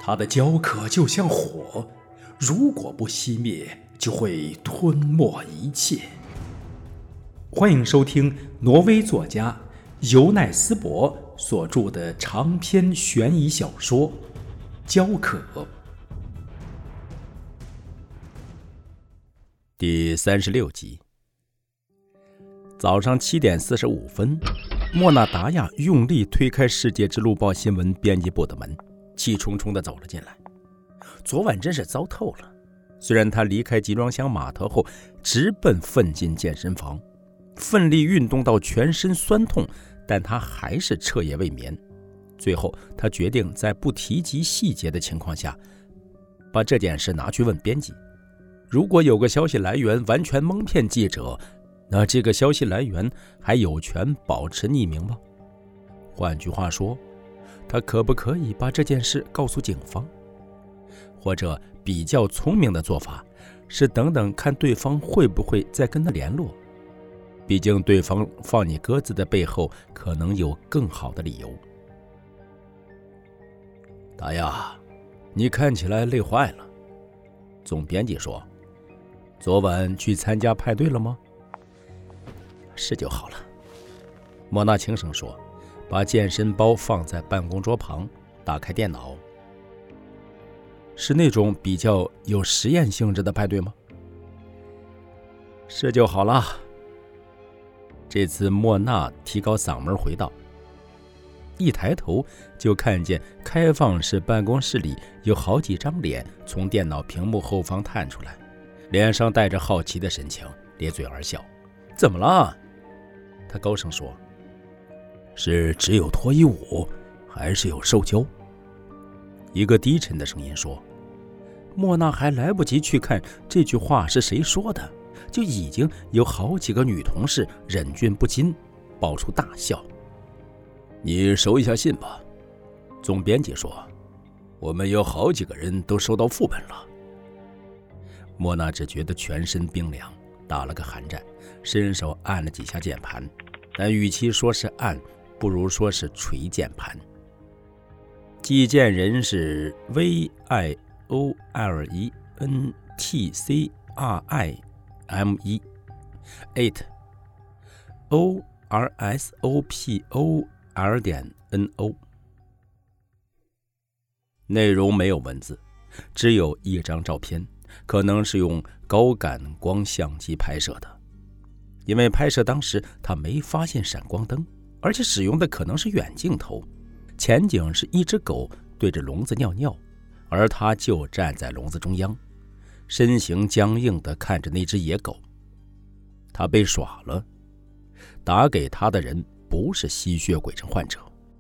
他的焦渴就像火，如果不熄灭，就会吞没一切。欢迎收听挪威作家尤奈斯伯所著的长篇悬疑小说《焦渴》 第36集。早上7点45分，莫纳达亚用力推开《世界之路报》新闻编辑部的门，气冲冲地走了进来。昨晚真是糟透了。虽然他离开集装箱码头后直奔奋进健身房，奋力运动到全身酸痛，但他还是彻夜未眠。最后他决定在不提及细节的情况下，把这件事拿去问编辑。如果有个消息来源完全蒙骗记者，那这个消息来源还有权保持匿名吗？换句话说，他可不可以把这件事告诉警方？或者比较聪明的做法是等等看对方会不会再跟他联络，毕竟对方放你鸽子的背后可能有更好的理由。达亚，你看起来累坏了。总编辑说，昨晚去参加派对了吗？是就好了。莫纳轻声说，把健身包放在办公桌旁，打开电脑。是那种比较有实验性质的派对吗？是就好了。这次莫纳提高嗓门回道，一抬头就看见开放式办公室里有好几张脸从电脑屏幕后方探出来，脸上带着好奇的神情，咧嘴而笑。怎么了？他高声说，是只有脱衣舞还是有受教？一个低沉的声音说。莫娜还来不及去看这句话是谁说的，就已经有好几个女同事忍俊不禁，爆出大笑。你收一下信吧，总编辑说，我们有好几个人都收到副本了。莫娜只觉得全身冰凉，打了个寒战，伸手按了几下键盘，但与其说是按，不如说是捶键盘。寄件人是 VIOLENTCRIME 8 ORSOPOL.NO。 内容没有文字，只有一张照片，可能是用高感光相机拍摄的。因为拍摄当时他没发现闪光灯，而且使用的可能是远镜头，前景是一只狗对着笼子尿尿，而他就站在笼子中央，身形僵硬地看着那只野狗。他被耍了，打给他的人不是吸血鬼症患者。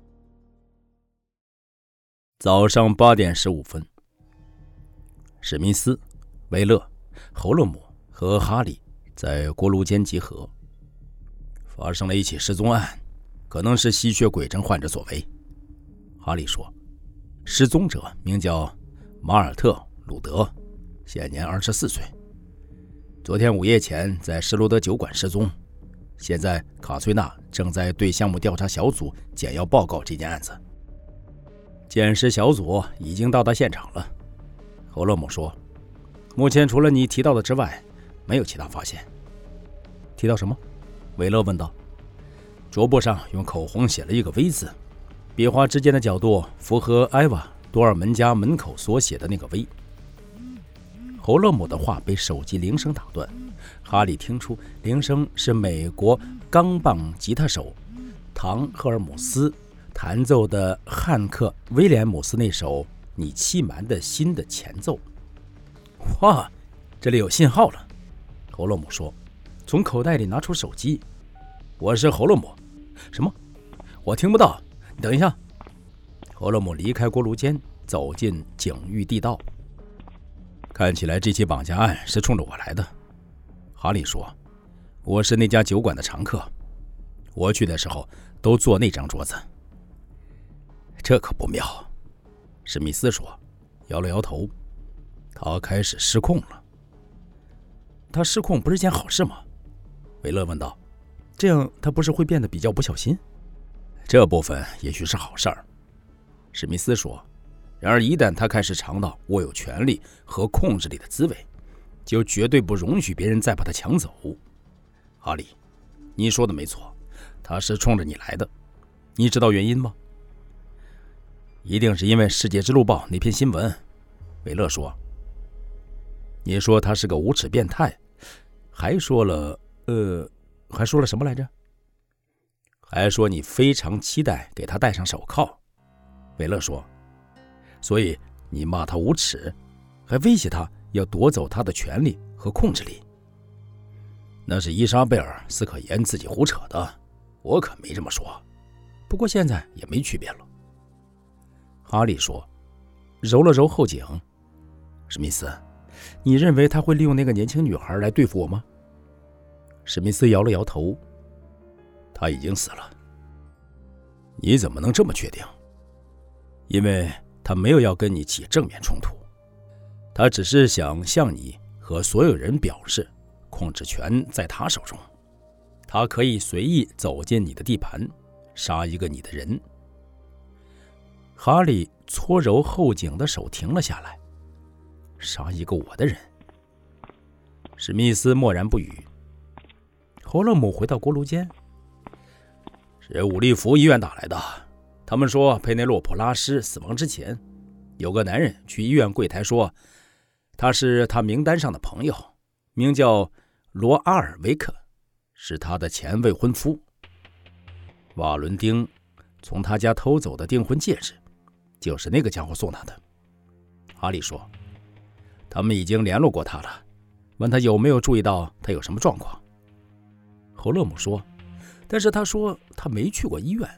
早上8点15分，史密斯、威勒、侯勒姆和哈利在锅炉间集合。发生了一起失踪案，可能是吸血鬼症患者所为。哈利说，失踪者名叫马尔特·鲁德，现年24岁。昨天午夜前在施罗德酒馆失踪。现在卡崔娜正在对项目调查小组简要报告这件案子。鉴识小组已经到达现场了。侯勒姆说，目前除了你提到的之外，没有其他发现。提到什么？韦勒问道。桌布上用口红写了一个 V 字，笔画之间的角度符合埃娃·多尔门家门口所写的那个 V。 侯勒姆的话被手机铃声打断，哈利听出铃声是美国钢棒吉他手唐·赫尔姆斯弹奏的汉克·威廉姆斯那首《你欺瞒的心》的前奏。哇，这里有信号了，侯勒姆说，从口袋里拿出手机。我是侯勒姆。什么？我听不到，你等一下。侯勒姆离开锅炉间，走进警域地道。看起来这起绑架案是冲着我来的，哈利说，我是那家酒馆的常客，我去的时候都坐那张桌子。这可不妙，史密斯说，摇了摇头。他开始失控了。他失控不是件好事吗？韦勒问道。这样他不是会变得比较不小心？这部分也许是好事儿，史密斯说， 然而一旦他开始尝到握有权力和控制力的滋味，就绝对不容许别人再把他抢走。哈利，你说的没错，他是冲着你来的，你知道原因吗？一定是因为《世界之路报》那篇新闻。韦勒说，你说他是个无耻变态，还说了什么来着？还说你非常期待给他戴上手铐。韦勒说，所以你骂他无耻，还威胁他要夺走他的权利和控制力。那是伊莎贝尔·斯可言自己胡扯的，我可没这么说。不过现在也没区别了。哈利说，揉了揉后颈。史密斯，你认为他会利用那个年轻女孩来对付我吗？史密斯摇了摇头。他已经死了。你怎么能这么确定？因为他没有要跟你起正面冲突，他只是想向你和所有人表示，控制权在他手中，他可以随意走进你的地盘，杀一个你的人。哈利搓揉后颈的手停了下来。杀一个我的人。史密斯默然不语。侯勒姆回到锅炉间。是伍利福医院打来的，他们说佩内洛普拉斯死亡之前，有个男人去医院柜台说他是他名单上的朋友，名叫罗阿尔维克，是他的前未婚夫。瓦伦丁从他家偷走的订婚戒指就是那个家伙送他的。哈利说，他们已经联络过他了，问他有没有注意到他有什么状况。侯勒姆说，但是他说他没去过医院。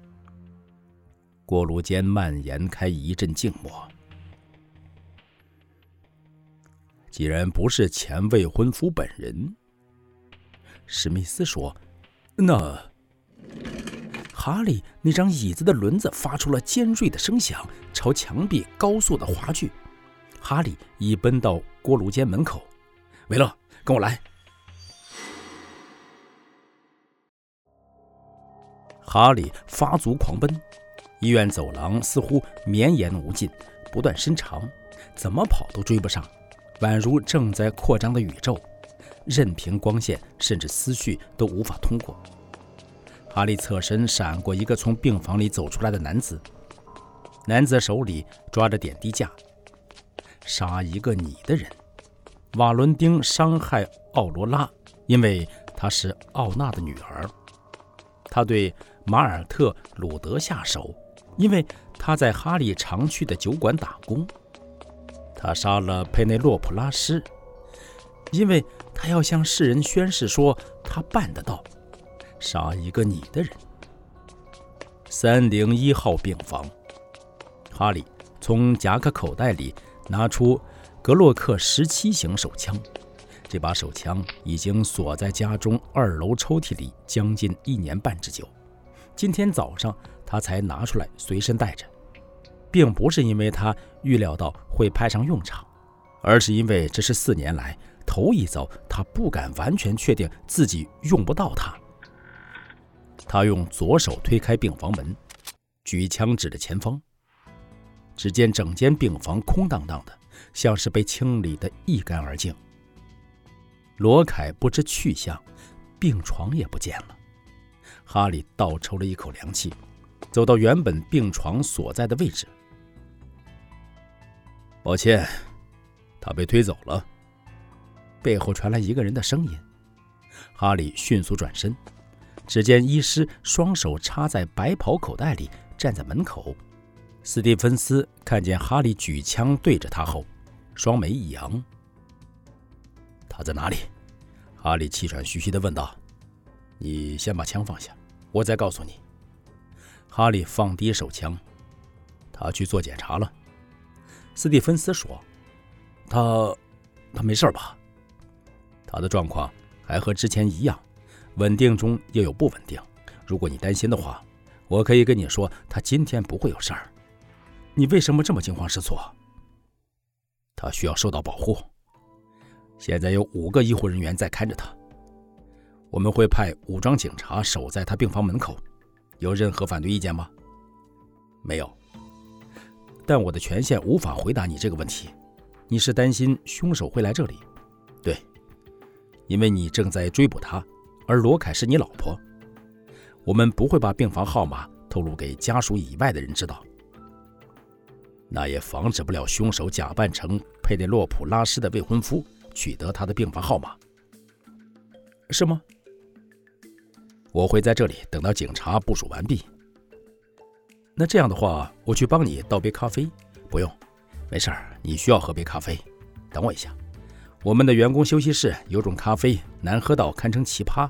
锅炉间蔓延开一阵静默。既然不是前未婚夫本人，史密斯说，那哈利那张椅子的轮子发出了尖锐的声响，朝墙壁高速的滑去。哈利已奔到锅炉间门口。维勒，跟我来。哈利发足狂奔，医院走廊似乎绵延无尽，不断伸长，怎么跑都追不上，宛如正在扩张的宇宙，任凭光线甚至思绪都无法通过。哈利侧身闪过一个从病房里走出来的男子，男子手里抓着点滴架。杀一个你的人。瓦伦丁伤害奥罗拉，因为她是奥纳的女儿。他对马尔特·鲁德下手，因为他在哈利常去的酒馆打工。他杀了佩内洛普拉斯，因为他要向世人宣誓说他办得到。杀一个你的人。301号病房。哈利从夹克口袋里拿出格洛克17型手枪，这把手枪已经锁在家中2楼抽屉里将近1年半之久。今天早上他才拿出来随身带着，并不是因为他预料到会派上用场，而是因为这是4年来头一遭他不敢完全确定自己用不到它。他用左手推开病房门，举枪指着前方。只见整间病房空荡荡的，像是被清理得一干二净。罗凯不知去向，病床也不见了。哈利倒抽了一口凉气，走到原本病床所在的位置。抱歉，他被推走了。背后传来一个人的声音。哈利迅速转身，只见医师双手插在白袍口袋里，站在门口。斯蒂芬斯看见哈利举枪对着他后，双眉一扬。他在哪里？哈利气喘吁吁地问道。你先把枪放下，我再告诉你。哈利放低手枪。他去做检查了。斯蒂芬斯说。他没事吧？他的状况还和之前一样，稳定中又有不稳定。如果你担心的话，我可以跟你说，他今天不会有事儿。你为什么这么惊慌失措？他需要受到保护。现在有5个医护人员在看着他。我们会派武装警察守在他病房门口。有任何反对意见吗？没有。 但我的权限无法回答你这个问题。你是担心凶手会来这里？对，因为你正在追捕他，而罗凯是你老婆。我们不会把病房号码透露给家属以外的人知道。那也防止不了凶手假扮成佩内洛普拉斯的未婚夫，取得他的病房号码。是吗？我会在这里等到警察部署完毕。那这样的话，我去帮你倒杯咖啡。不用，没事儿，你需要喝杯咖啡。等我一下，我们的员工休息室有种咖啡难喝到堪称奇葩。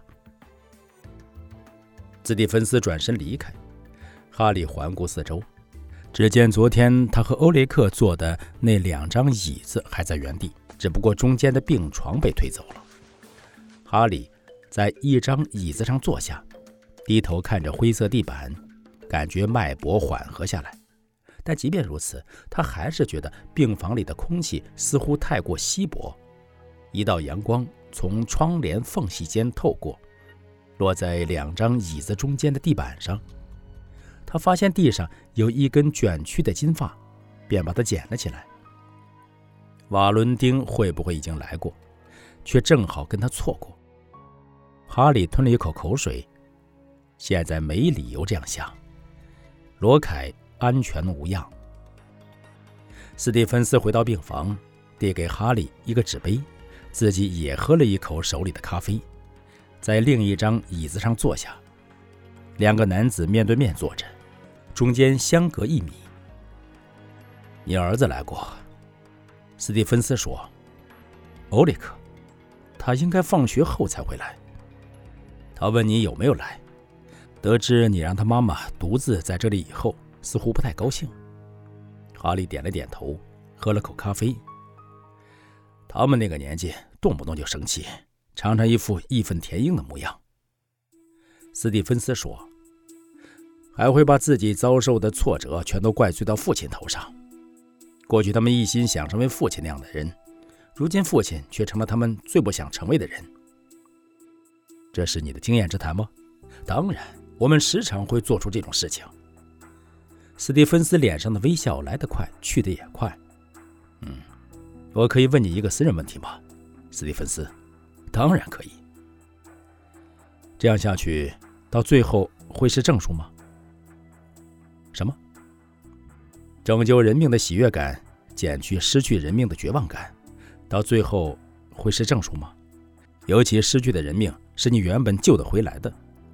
斯蒂芬斯转身离开，哈利环顾四周，只见昨天他和欧雷克坐的那2张椅子还在原地，只不过中间的病床被推走了。哈利在一张椅子上坐下，低头看着灰色地板，感觉脉搏缓和下来。但即便如此，他还是觉得病房里的空气似乎太过稀薄。一道阳光从窗帘缝隙间透过，落在2张椅子中间的地板上。他发现地上有一根卷曲的金发，便把它捡了起来。瓦伦丁会不会已经来过，却正好跟他错过？哈利吞了一口口水，现在没理由这样想。罗凯安全无恙。斯蒂芬斯回到病房，递给哈利一个纸杯，自己也喝了一口手里的咖啡，在另一张椅子上坐下。2个男子面对面坐着，中间相隔1米。你儿子来过，斯蒂芬斯说。欧雷克，他应该放学后才会来。他问你有没有来，得知你让他妈妈独自在这里以后，似乎不太高兴。哈利点了点头，喝了口咖啡。他们那个年纪动不动就生气，常常一副义愤填膺的模样。斯蒂芬斯说，还会把自己遭受的挫折全都怪罪到父亲头上。过去他们一心想成为父亲那样的人，如今父亲却成了他们最不想成为的人。这是你的经验之谈吗？当然，我们时常会做出这种事情。斯蒂芬斯脸上的微笑来得快，去得也快。我可以问你一个私人问题吗，斯蒂芬斯？当然可以。这样下去，到最后会是正数吗？什么？拯救人命的喜悦感减去失去人命的绝望感，到最后会是正数吗？尤其失去的人命是你原本救得回来的。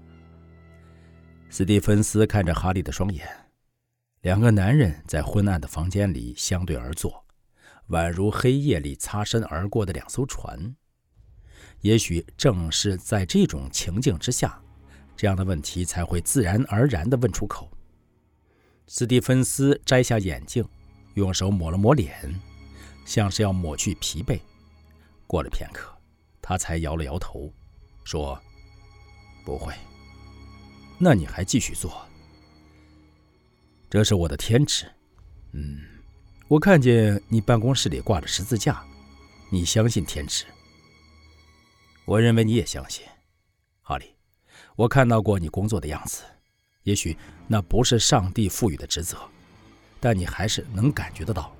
斯蒂芬斯看着哈利的双眼，2个男人在昏暗的房间里相对而坐，宛如黑夜里擦身而过的2艘船。也许正是在这种情境之下，这样的问题才会自然而然地问出口。斯蒂芬斯摘下眼镜，用手抹了抹脸，像是要抹去疲惫。过了片刻，他才摇了摇头，说：不会。那你还继续做？这是我的天职。我看见你办公室里挂着十字架，你相信天职。我认为你也相信。哈利，我看到过你工作的样子，也许那不是上帝赋予的职责，但你还是能感觉得到。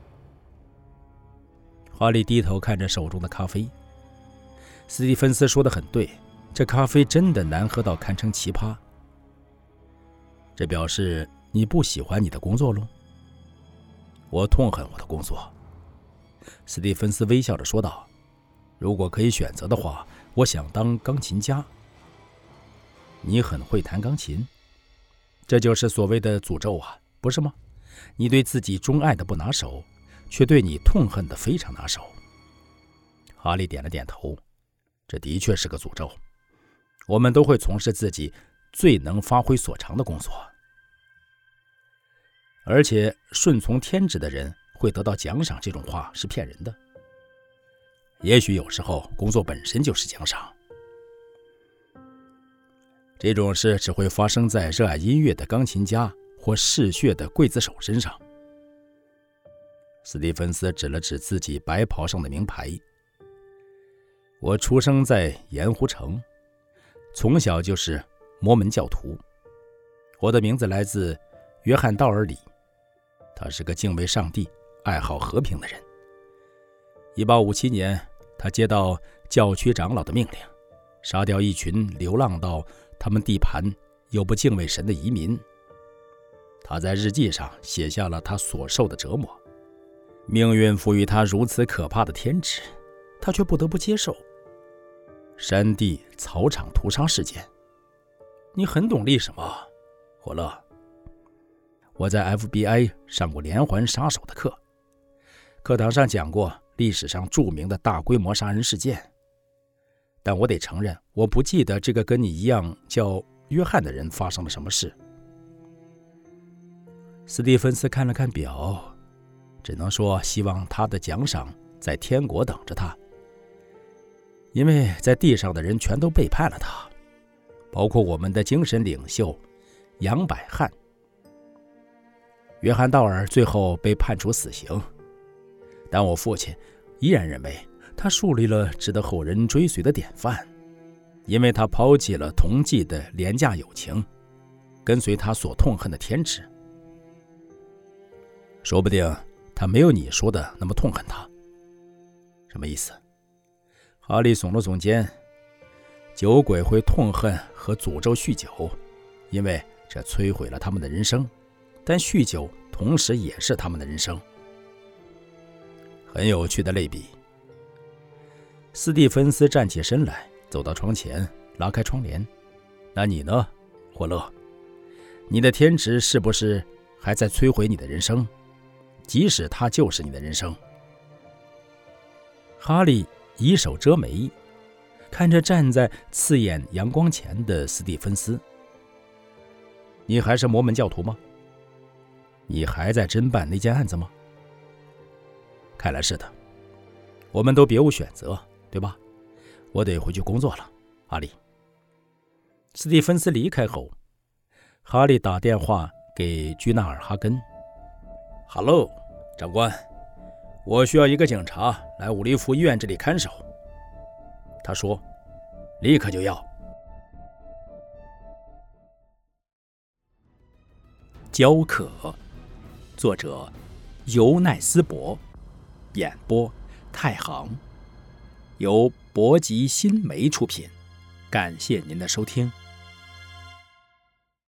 哈利低头看着手中的咖啡。斯蒂芬斯说得很对，这咖啡真的难喝到堪称奇葩。这表示你不喜欢你的工作喽？我痛恨我的工作。斯蒂芬斯微笑着说道，如果可以选择的话，我想当钢琴家。你很会弹钢琴，这就是所谓的诅咒啊，不是吗？你对自己钟爱的不拿手，却对你痛恨的非常拿手。哈利点了点头，这的确是个诅咒。我们都会从事自己最能发挥所长的工作，而且顺从天职的人会得到奖赏，这种话是骗人的。也许有时候工作本身就是奖赏。这种事只会发生在热爱音乐的钢琴家或嗜血的刽子手身上。斯蒂芬斯指了指自己白袍上的名牌。我出生在盐湖城，从小就是摩门教徒。我的名字来自约翰道尔里， 他是个敬畏上帝、爱好和平的人。1857年，他接到教区长老的命令，杀掉一群流浪到他们地盘又不敬畏神的移民。他在日记上写下了他所受的折磨。命运赋予他如此可怕的天职，他却不得不接受。山地草场屠杀事件，你很懂历史吗，霍勒？我在 FBI 上过连环杀手的课，课堂上讲过历史上著名的大规模杀人事件。但我得承认，我不记得这个跟你一样叫约翰的人发生了什么事。斯蒂芬斯看了看表，只能说希望他的奖赏在天国等着他，因为在地上的人全都背叛了他，包括我们的精神领袖杨百翰。约翰道尔最后被判处死刑，但我父亲依然认为他树立了值得后人追随的典范，因为他抛弃了同济的廉价友情，跟随他所痛恨的天职。说不定他没有你说的那么痛恨他。什么意思？哈利耸了耸肩。酒鬼会痛恨和诅咒酗酒，因为这摧毁了他们的人生，但酗酒同时也是他们的人生。很有趣的类比。斯蒂芬斯站起身来，走到窗前，拉开窗帘。那你呢，霍勒？你的天职是不是还在摧毁你的人生？即使它就是你的人生。哈利以手遮眉，看着站在刺眼阳光前的斯蒂芬斯。你还是摩门教徒吗？你还在侦办那件案子吗？看来是的。我们都别无选择，对吧？我得回去工作了，哈利。斯蒂芬斯离开后，哈利打电话给居纳尔哈根。哈喽，长官，我需要一个警察来伍利夫医院这里看守。他说，立刻就要。 教课，作者尤奈斯伯，演播太行，由博吉新媒出品。感谢您的收听。